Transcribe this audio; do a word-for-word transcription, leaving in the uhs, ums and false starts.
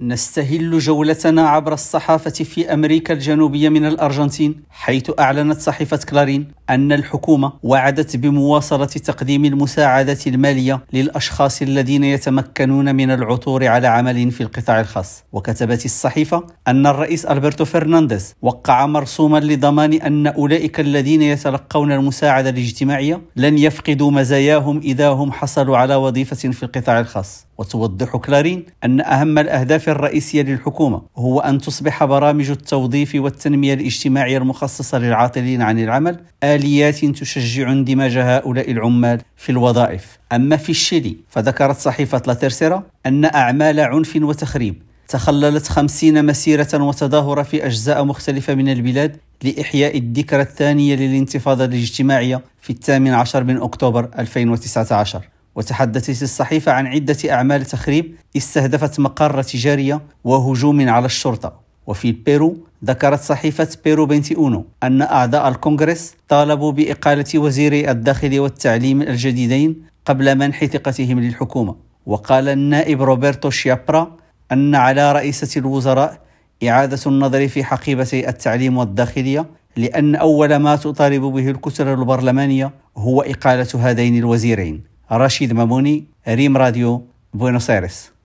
نستهل جولتنا عبر الصحافة في أمريكا الجنوبية من الأرجنتين، حيث أعلنت صحيفة كلارين أن الحكومة وعدت بمواصلة تقديم المساعدات المالية للأشخاص الذين يتمكنون من العثور على عمل في القطاع الخاص. وكتبت الصحيفة أن الرئيس ألبرتو فرنانديز وقع مرسوما لضمان أن أولئك الذين يتلقون المساعدة الاجتماعية لن يفقدوا مزاياهم إذا هم حصلوا على وظيفة في القطاع الخاص. وتوضح كلارين أن أهم الأهداف الرئيسية للحكومة هو أن تصبح برامج التوظيف والتنمية الاجتماعية المخصصة للعاطلين عن العمل آليات تشجع اندماج هؤلاء العمال في الوظائف. أما في الشيلي فذكرت صحيفة لا تيرسيرا أن أعمال عنف وتخريب تخللت خمسين مسيرة وتظاهرة في أجزاء مختلفة من البلاد لإحياء الذكرى الثانية للانتفاضة الاجتماعية في الثامن عشر من أكتوبر ألفين وتسعة عشر. وتحدثت الصحيفة عن عدة أعمال تخريب استهدفت مقر تجارية وهجوم على الشرطة. وفي البيرو ذكرت صحيفة بيرو بنتيونو أن أعضاء الكونغرس طالبوا بإقالة وزيري الداخل والتعليم الجديدين قبل منح ثقتهم للحكومة. وقال النائب روبرتو شيابرا أن على رئيسة الوزراء إعادة النظر في حقيبتي التعليم والداخلية، لأن أول ما تطالب به الكتل البرلمانية هو إقالة هذين الوزيرين. رشيد ماموني، ريم راديو، بوينوس آيرس.